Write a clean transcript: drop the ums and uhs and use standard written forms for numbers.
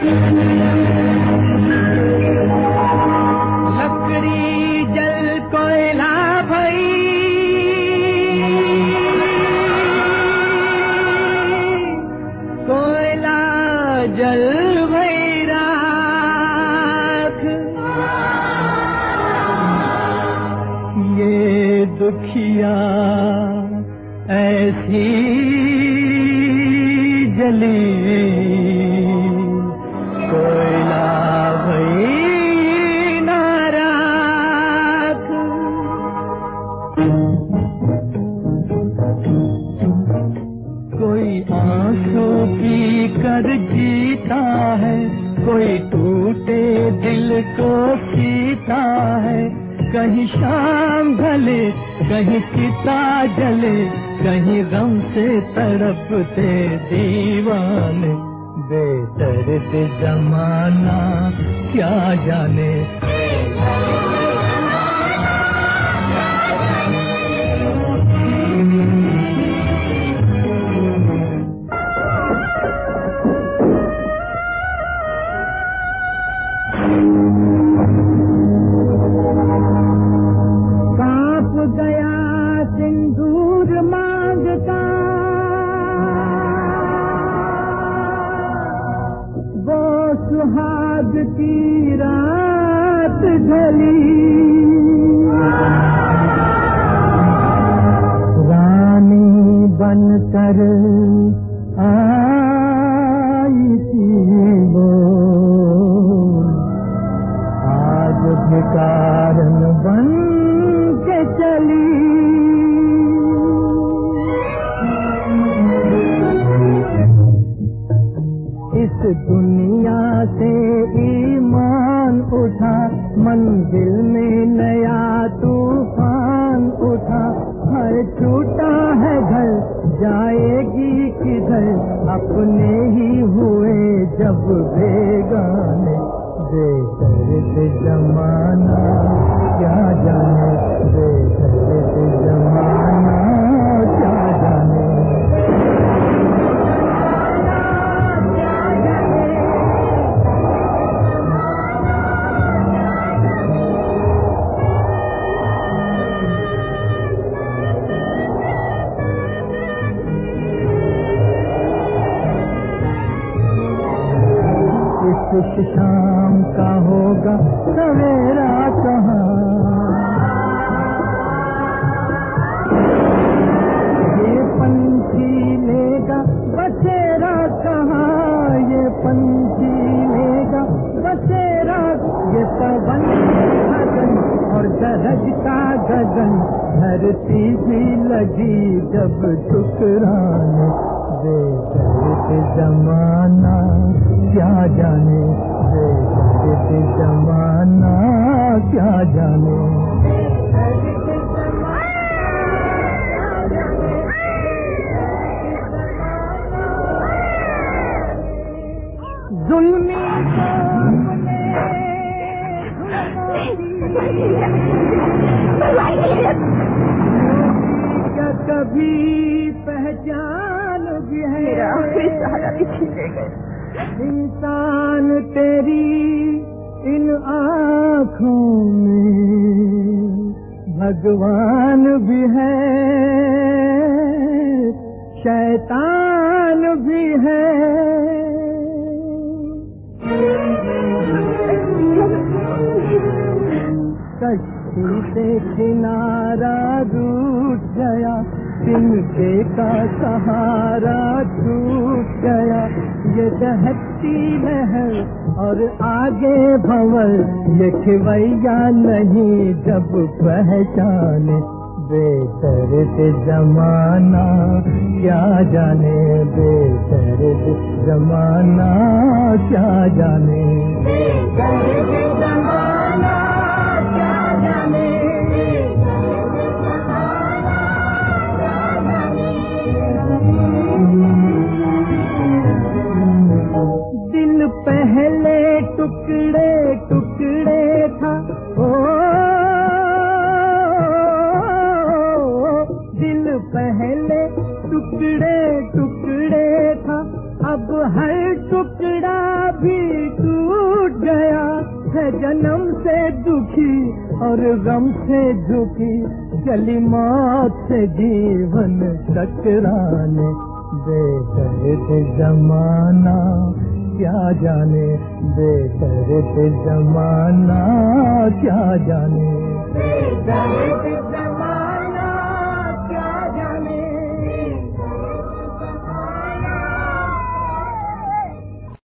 लकड़ी जल कोयला भई, कोयला जल भई राख। ये दुखिया ऐसी जली, कोयला भई ना राख। कोई आंसू पी कर जीता है, कोई टूटे दिल को पीता है। कहीं शाम ढले, कहीं चिता जले, कहीं गम से तड़पते दीवाने। बेदर्द जमाना क्या जाने, कांप गया सिंदूर मांगता, वो सुहाग की रात ढली। रानी बनकर आई थी वो, आज भिखारन बन के चली। इस दुनिया से ईमान उठा, मंजिल में नया तूफान उठा। हर टूटा है घर, जाएगी किधर, अपने ही हुए जब बेगाने। बेदर्द जमाना क्या जाने, बेदर्द जमाना क्या जाने। इस शाम का होगा सवेरा कहाँ, ये पंछी लेगा बसेरा कहाँ, ये पंछी लेगा बसेरा। ये पवन गगन और गरजता गगन, धरती भी लगी जब ठुकराने। बेदर्द जमाना क्या जाने, बेदर्द जमाना क्या जाने। जुल्मी क्या कभी पहचान भी है, मेरा आखिरी सहारा भी छीने गए। इंसान तेरी इन आँखों में भगवान भी है, शैतान भी है। कश्ती से किनारा रूठ गया, तिनके का सहारा छूट गया। ये दहकती लहर और आगे भंवर, ये खिवैया नहीं जब पहचाने। बेदर्द जमाना क्या जाने, बेदर्द जमाना क्या जाने, बेदर्द जमाना क्या जाने। दिल पहले टुकड़े टुकड़े था, ओ दिल पहले टुकड़े टुकड़े था, अब हर टुकड़ा भी टूट गया है जन्म से दुखी और गम से झुकी चली मौत से जीवन टकराने बेदर्द जमाना क्या जाने बेदर्द जमाना क्या जाने बेदर्द